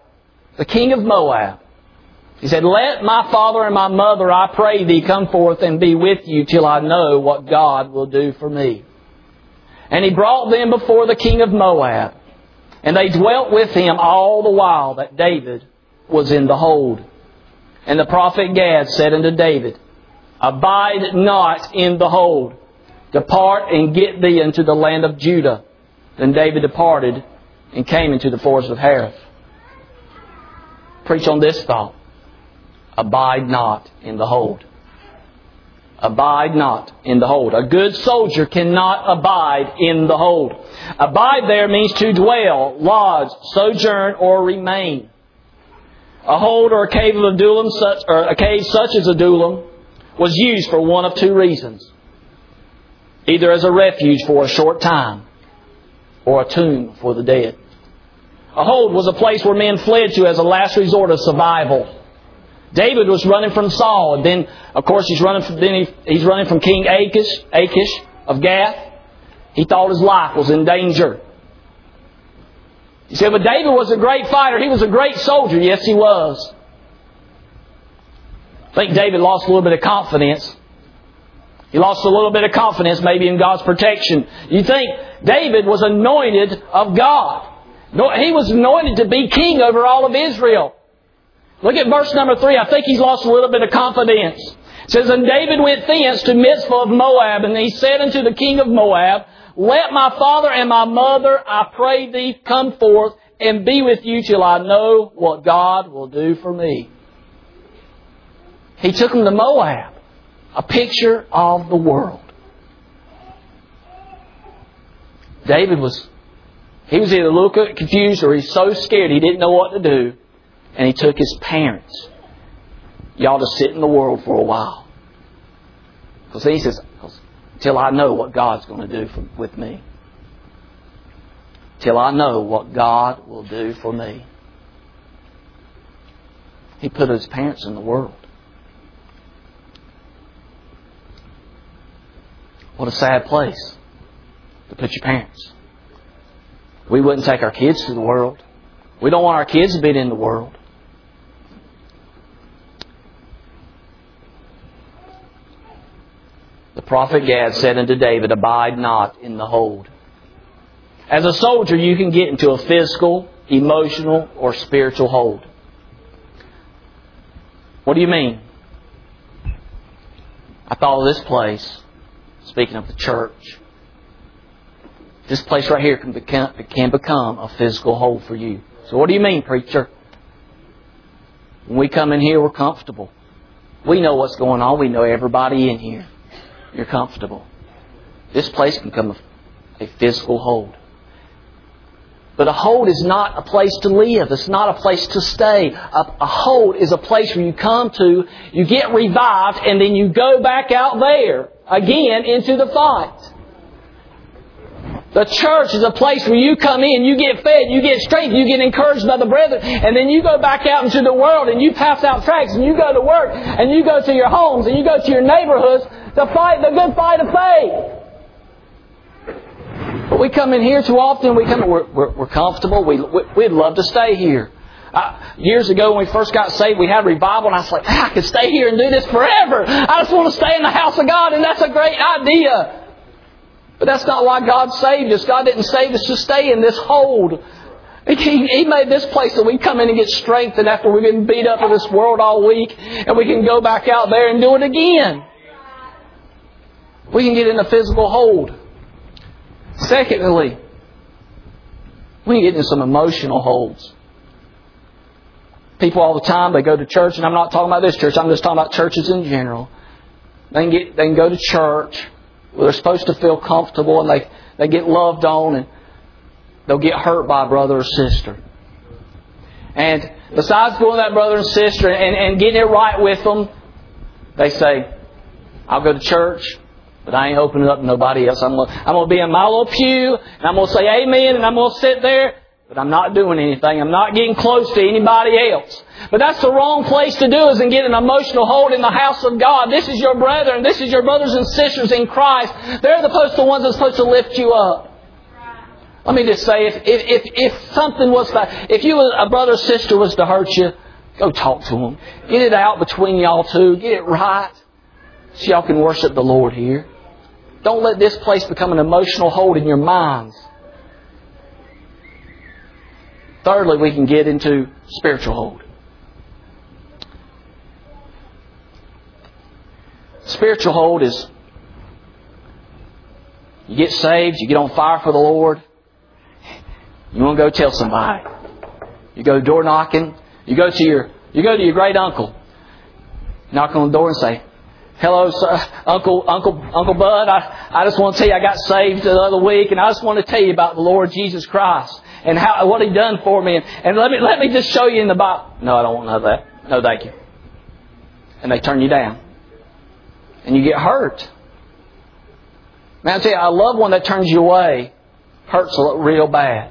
he said, Let my father and my mother, I pray thee, come forth and be with you till I know what God will do for me. And he brought them before the king of Moab, and they dwelt with him all the while that David was in the hold. And the prophet Gad said unto David, Abide not in the hold. Depart and get thee into the land of Judah. Then David departed and came into the forest of Hareth. Preach on this thought. Abide not in the hold. Abide not in the hold. A good soldier cannot abide in the hold. Abide there means to dwell, lodge, sojourn, or remain. A hold or a cave of Adullam, a cave such as Adullam, was used for one of two reasons. Either as a refuge for a short time, or a tomb for the dead. A hold was a place where men fled to as a last resort of survival. David was running from Saul, and then, of course, he's running from King Achish of Gath. He thought his life was in danger. You say, but David was a great fighter. He was a great soldier. Yes, he was. I think David lost a little bit of confidence. He lost a little bit of confidence maybe in God's protection. You think David was anointed of God. He was anointed to be king over all of Israel. Look at verse number 3. I think he's lost a little bit of confidence. It says, And David went thence to Mizpah of Moab, and he said unto the king of Moab, Let my father and my mother, I pray thee, come forth and be with you till I know what God will do for me. He took them to Moab, a picture of the world. David was either a little confused or he's so scared he didn't know what to do. And he took his parents. Y'all just sit in the world for a while. Because he says, till I know what God's going to do with me. Till I know what God will do for me. He put his parents in the world. What a sad place to put your parents. We wouldn't take our kids to the world. We don't want our kids to be in the world. The prophet Gad said unto David, Abide not in the hold. As a soldier, you can get into a physical, emotional, or spiritual hold. What do you mean? I thought of this place, speaking of the church. This place right here can become a physical hold for you. So what do you mean, preacher? When we come in here, we're comfortable. We know what's going on. We know everybody in here. You're comfortable. This place can become a physical hold. But a hold is not a place to live. It's not a place to stay. A hold is a place where you come to, you get revived, and then you go back out there again into the fight. The church is a place where you come in, you get fed, you get strength, you get encouraged by the brethren, and then you go back out into the world and you pass out tracts and you go to work and you go to your homes and you go to your neighborhoods to fight the good fight of faith. But we come in here too often, we're comfortable, we'd love to stay here. Years ago when we first got saved, we had revival and I was like, I could stay here and do this forever. I just want to stay in the house of God, and that's a great idea. But that's not why God saved us. God didn't save us to stay in this hold. He made this place so we come in and get strengthened after we've been beat up in this world all week, and we can go back out there and do it again. We can get in a physical hold. Secondly, we can get in some emotional holds. People all the time, they go to church, and I'm not talking about this church, I'm just talking about churches in general. They can go to church where they're supposed to feel comfortable, and they get loved on, and they'll get hurt by a brother or sister. And besides going to that brother and sister and getting it right with them, they say, I'll go to church, but I ain't opening up to nobody else. I'm going to be in my little pew, and I'm going to say amen, and I'm going to sit there, but I'm not doing anything. I'm not getting close to anybody else. But that's the wrong place to do, is and get an emotional hold in the house of God. This is your brethren. This is your brothers and sisters in Christ. They're the ones that's supposed to lift you up. Let me just say, if something was if a brother or sister was to hurt you, go talk to them. Get it out between y'all two. Get it right, so y'all can worship the Lord here. Don't let this place become an emotional hold in your minds. Thirdly, we can get into spiritual hold. Spiritual hold is you get saved, you get on fire for the Lord, you want to go tell somebody. You go door knocking, you go to your great uncle, knock on the door and say, "Hello, sir, Uncle Bud. I just want to tell you I got saved the other week, and I just want to tell you about the Lord Jesus Christ and what He done for me. And let me just show you in the Bible." No, I don't want none of that. No, thank you. And they turn you down. And you get hurt. Man, I tell you, a loved one that turns you away hurts real bad.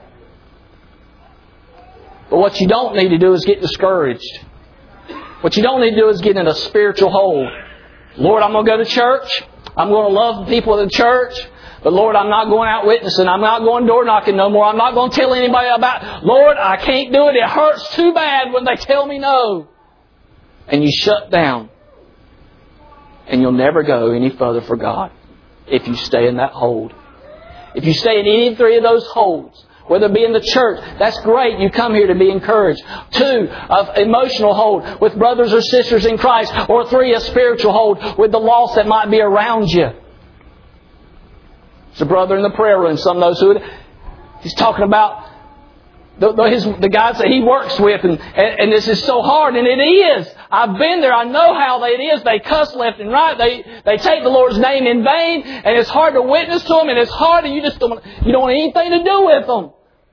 But what you don't need to do is get discouraged. What you don't need to do is get in a spiritual hole. Lord, I'm going to go to church. I'm going to love the people of the church. But Lord, I'm not going out witnessing. I'm not going door knocking no more. I'm not going to tell anybody about it. Lord, I can't do it. It hurts too bad when they tell me no. And you shut down. And you'll never go any further for God if you stay in that hold. If you stay in any three of those holds, whether it be in the church, that's great. You come here to be encouraged. 2, of emotional hold with brothers or sisters in Christ. Or 3, a spiritual hold with the lost that might be around you. There's a brother in the prayer room. Some knows who it is. He's talking about the guys that he works with, and this is so hard, and it is. I've been there. I know how it is. They cuss left and right. They take the Lord's name in vain, and it's hard to witness to them, and it's hard, and you don't want anything to do with them.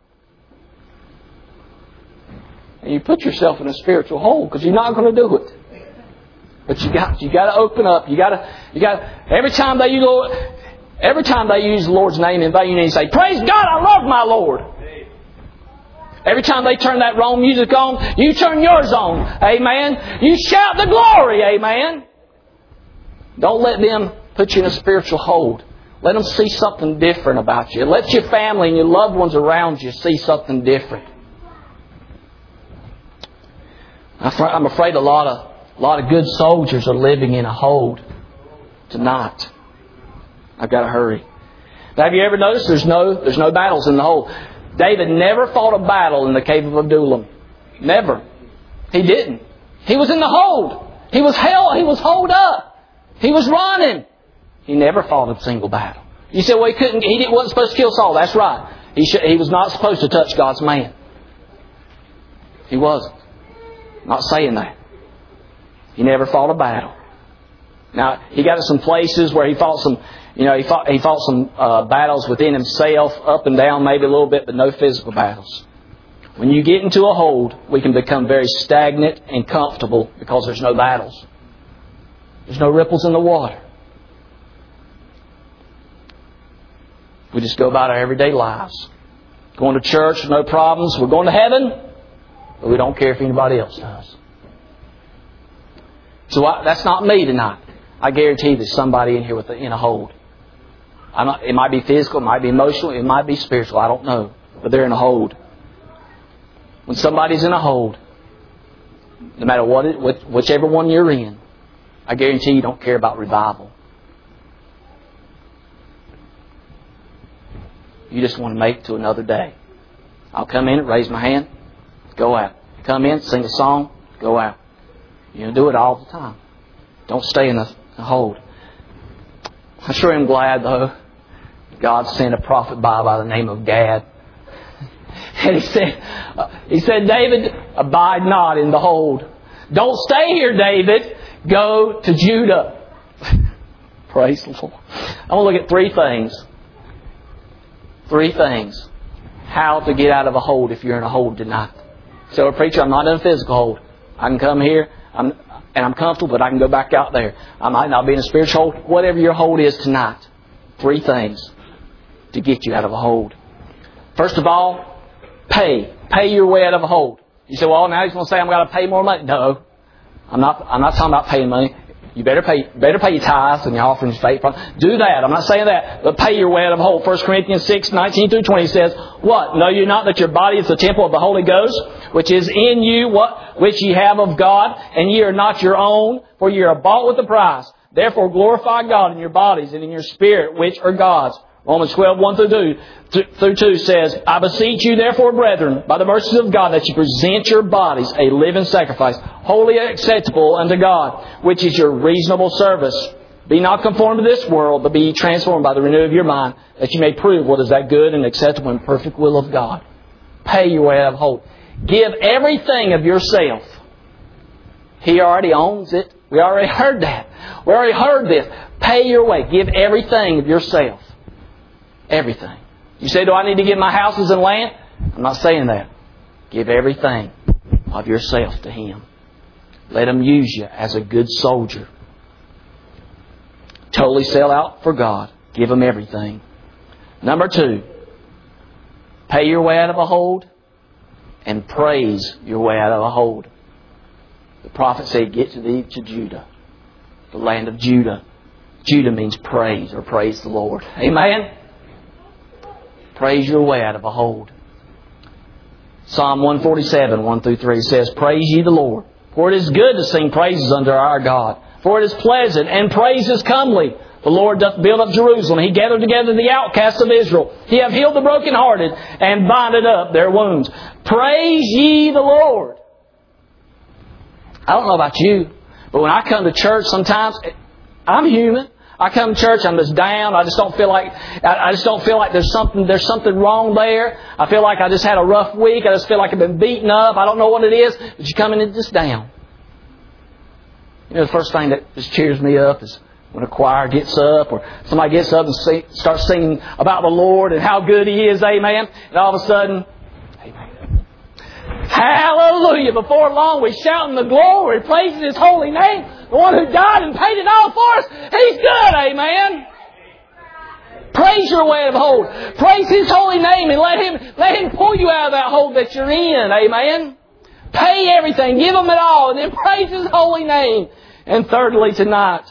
And you put yourself in a spiritual hole because you're not going to do it. But you got to open up. You got to every time they use the Lord's name in vain, you need to say, "Praise God, I love my Lord." Every time they turn that wrong music on, you turn yours on. Amen. You shout the glory. Amen. Don't let them put you in a spiritual hold. Let them see something different about you. Let your family and your loved ones around you see something different. I'm afraid a lot of good soldiers are living in a hold tonight. I've got to hurry. Now, have you ever noticed there's no battles in the hold? David never fought a battle in the cave of Adullam. Never. He didn't. He was in the hold. He was held. He was holed up. He was running. He never fought a single battle. You said, well, he wasn't supposed to kill Saul. That's right. He was not supposed to touch God's man. He wasn't. I'm not saying that. He never fought a battle. Now, he got to some places where he fought some, he fought some battles within himself, up and down maybe a little bit, but no physical battles. When you get into a hold, we can become very stagnant and comfortable because there's no battles. There's no ripples in the water. We just go about our everyday lives. Going to church, no problems. We're going to heaven, but we don't care if anybody else does. So that's not me tonight. I guarantee there's somebody in here in a hold. It might be physical, it might be emotional, it might be spiritual. I don't know. But they're in a hold. When somebody's in a hold, no matter whichever one you're in, I guarantee you don't care about revival. You just want to make it to another day. I'll come in, raise my hand, go out. Come in, sing a song, go out. You do it all the time. Don't stay in the hold. I sure am glad, though, God sent a prophet by the name of Gad. And he said, David, abide not in the hold. Don't stay here, David. Go to Judah. Praise the Lord. I want to look at three things. Three things. How to get out of a hold if you're in a hold tonight. So, preacher, I'm not in a physical hold. I can come here and I'm comfortable, but I can go back out there. I might not be in a spiritual hold. Whatever your hold is tonight. Three things to get you out of a hold. First of all, pay. Pay your way out of a hold. You say, well, now he's going to say I'm going to pay more money. No. I'm not talking about paying money. You better pay your tithes and your offerings, faith. Do that. I'm not saying that. But pay your way out of a hold. 1 Corinthians 6:19-20 says, what? Know you not that your body is the temple of the Holy Ghost, which is in you, which ye have of God, and ye are not your own, for ye are bought with a price. Therefore glorify God in your bodies and in your spirit, which are God's. Romans 12:1-2 says, I beseech you therefore, brethren, by the mercies of God, that you present your bodies a living sacrifice, wholly acceptable unto God, which is your reasonable service. Be not conformed to this world, but be ye transformed by the renewing of your mind, that you may prove what is that good and acceptable and perfect will of God. Pay your way out of hold. Give everything of yourself. He already owns it. We already heard that. We already heard this. Pay your way. Give everything of yourself. Everything. You say, do I need to give my houses and land? I'm not saying that. Give everything of yourself to Him. Let Him use you as a good soldier. Totally sell out for God. Give Him everything. Number 2, pay your way out of a hold and praise your way out of a hold. The prophet said, get to thee to Judah, the land of Judah. Judah means praise or praise the Lord. Amen? Praise your way out of a hold. Psalm 147, 1-3 says, praise ye the Lord, for it is good to sing praises unto our God. For it is pleasant, and praise is comely. The Lord doth build up Jerusalem. He gathered together the outcasts of Israel. He hath healed the brokenhearted, and binded up their wounds. Praise ye the Lord. I don't know about you, but when I come to church sometimes, I'm human. I come to church, I'm just down. I just don't feel like there's something wrong there. I feel like I just had a rough week. I just feel like I've been beaten up. I don't know what it is, but you come in and just down. You know, the first thing that just cheers me up is when a choir gets up or somebody gets up and starts singing about the Lord and how good He is, amen. And all of a sudden, amen. Hallelujah. Before long, we're shouting the glory, praising His holy name. The one who died and paid it all for us. He's good, amen. Praise your way out of hold. Praise His holy name and let Him pull you out of that hold that you're in, amen. Pay everything, give Him it all, and then praise His holy name. And thirdly, tonight,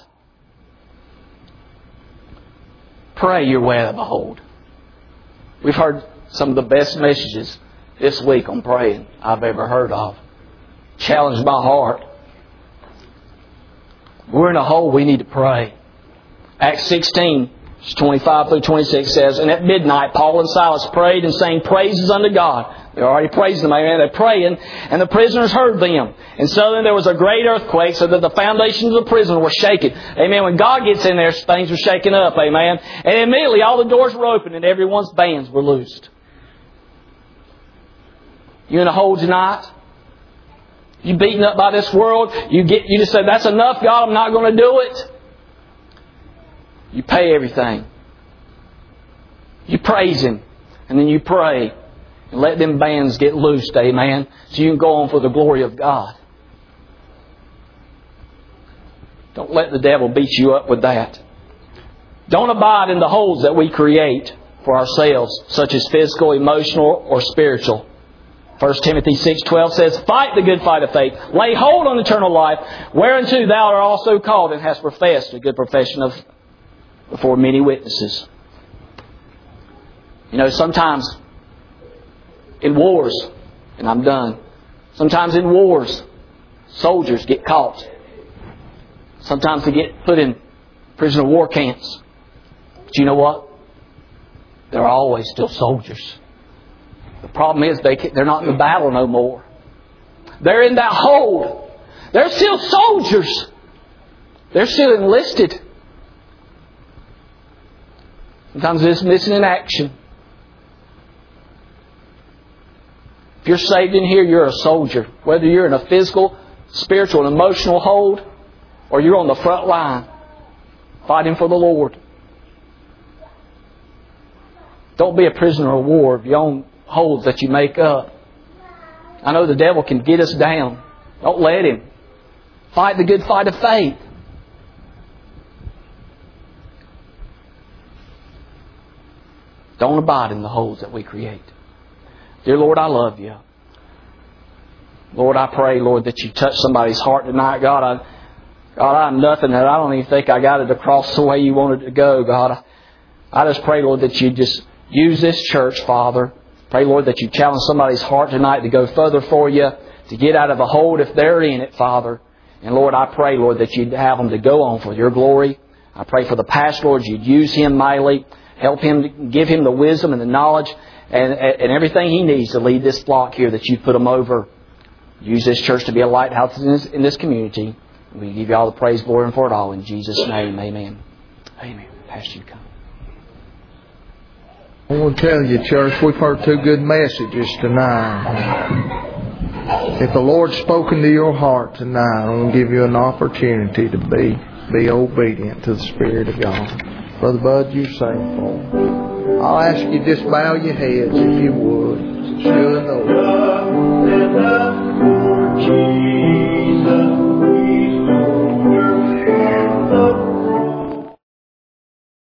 pray your way out of a hold. We've heard some of the best messages this week on praying I've ever heard of. Challenged my heart. We're in a hole, we need to pray. Acts 16, 25-26 says, and at midnight Paul and Silas prayed and sang praises unto God. They're already praising Him, amen. They're praying, and the prisoners heard them. And so then there was a great earthquake, so that the foundations of the prison were shaken. Amen. When God gets in there, things are shaken up, amen. And immediately all the doors were opened and everyone's bands were loosed. You in a hole tonight? You beaten up by this world? You just say, that's enough, God, I'm not going to do it. You pay everything. You praise Him. And then you pray. And let them bands get loosed, amen. So you can go on for the glory of God. Don't let the devil beat you up with that. Don't abide in the holes that we create. for ourselves, such as physical, emotional, or spiritual. 1 Timothy 6:12 says, "Fight the good fight of faith. Lay hold on eternal life, whereunto thou art also called and hast professed a good profession before many witnesses." You know, sometimes in wars, and I'm done, sometimes in wars, soldiers get caught. Sometimes they get put in prisoner of war camps. But you know what? They're always still soldiers. The problem is they're not in the battle no more. They're in that hold. They're still soldiers. They're still enlisted. Sometimes they're just missing in action. If you're saved in here, you're a soldier. Whether you're in a physical, spiritual, and emotional hold, or you're on the front line fighting for the Lord. Don't be a prisoner of war of your own holds that you make up. I know the devil can get us down. Don't let him. Fight the good fight of faith. Don't abide in the holds that we create. Dear Lord, I love You. Lord, I pray, Lord, that You touch somebody's heart tonight. God, I'm nothing that I don't even think I got it across the way You wanted it to go, God. I just pray, Lord, that You just use this church, Father. Pray, Lord, that You challenge somebody's heart tonight to go further for You, to get out of a hold if they're in it, Father. And Lord, I pray, Lord, that You'd have them to go on for Your glory. I pray for the pastor, Lord, You'd use him mightily. Help him, give him the wisdom and the knowledge and everything he needs to lead this flock here that You've put him over. Use this church to be a lighthouse in this community. We give You all the praise, glory, and for it all. In Jesus' name, amen. Amen. Pastor, you come. I want to tell you, church, we've heard two good messages tonight. If the Lord's spoken to your heart tonight, I'm going to give you an opportunity to be obedient to the Spirit of God. Brother Bud, you sing for me. I'll ask you just bow your heads if you would. Still in the Lord.